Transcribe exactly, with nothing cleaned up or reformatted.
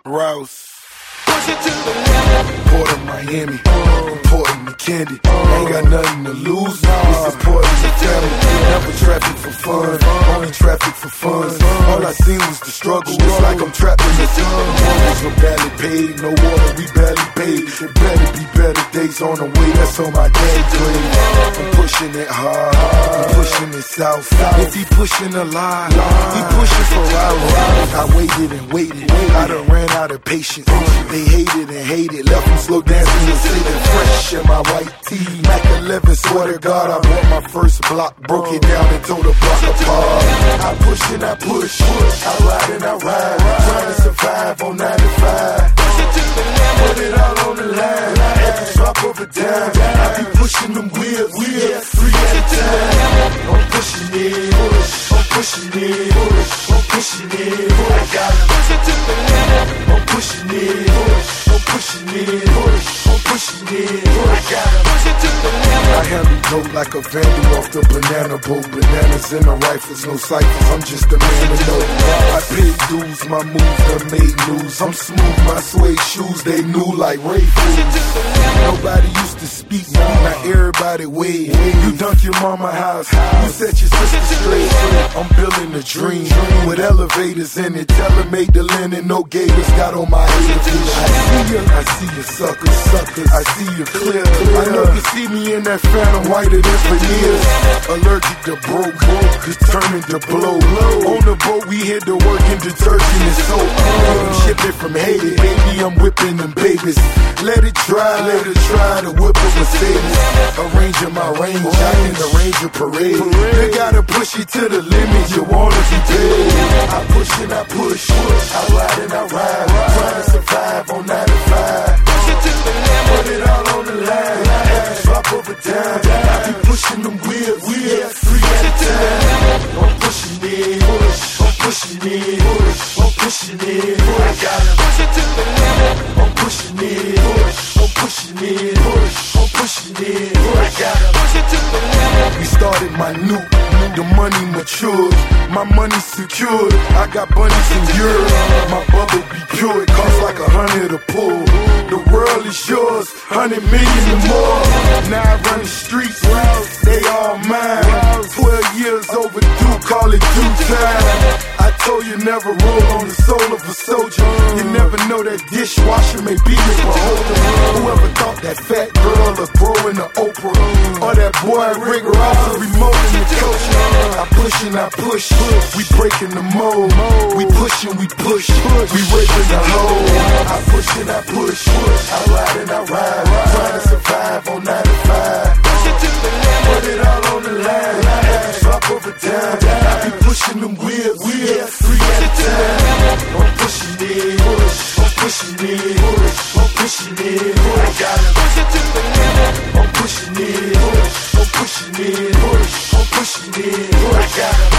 Rouse. Port of Miami, importing the candy. Ain't got nothing to lose. This is Portland the family. Never traffic for fun, only traffic for fun. All I seen was the struggle. It's like I'm trapped in the sun. Mortgage were barely paid, no water we barely paid. It better be better days on the way. That's on my dad grave. I'm pushing it hard, I'm pushing it south. If he pushing a lie, he pushing for hours. I waited and waited, I done ran out of patience. They hated and hated, left them slow dancing and sitting fresh in my white tee. Mac eleven, swear to God, I bought my first block, broke it down and tore the block apart. I push and I push, I ride and I ride, trying to survive on ninety-five. Put it all on the line, every drop of a dime. I be pushing them wheels, yeah, three at a time. I'm pushing it, push, I'm pushing it, push, I'm pushing it, I gotta push it to the limit. I'm pushing it, push, I'm pushing it, push, I'm pushing it, I gotta push it to the limit. I handle dope like a vandal off the banana boat. Bananas in the rifles, no ciphers, I'm just a man of dope. I paid dues, my moves done made news. I'm smooth, my suede shoes, they new like Ray Fools. Nobody used to speak, now everybody wave. You dunk your mama house, you set your sister straight. I'm building a dream with elevators in it. Tell her make the linen, no gators got on my haters. I see you, I see you suckers, suckers. I see you clear. I know you see me in that phantom whiter than for years. Allergic to broke, determined to blow. On the boat we hit the work in detergent and soap. I'm shipping from Haiti, baby, I'm whipping them babies. Let it dry, let it try to whip a Mercedes. Arranging my range, I can arrange a parade. You gotta push it to the limit, you wanna be paid. I push and I push, I ride and I ride, trying to survive on ninety-five. Put it all on the line, every drop of a dime. I be pushing them wheels, yeah, three at a time. I'm pushing it, push, I'm pushing it, push, I'm pushing it, I gotta push it to the limit. I'm pushing it, push, I'm pushing it, push, I'm pushing it, I gotta push it to the limit. We started my new, the money matured, my money secured. I got bunnies in Europe, my bubble be pure. It costs like a hundred a pull. The world is yours, hundred million or more. Now I run the streets, they all mine. Twelve years overdue, call it due time. I told you never roll on the soul of a soldier. You never know that dishwasher may be your beholder. Whoever thought that fat girl would grow into Oprah, or that boy Rick Ross a remote in the culture. I push and I push, we breaking the mold. We push and we push, we raping the hole. I push and I push, I ride and I ride, trying to survive on ninety-five. Put it all on the line, every drop of a dime. I be pushing them wheels, yeah, three at a time. I'm pushing it, push, I'm pushing it, push, I'm pushing it, I gotta push it to the limit. I'm pushing it, push, I'm pushing it, push, I'm pushing it, I gotta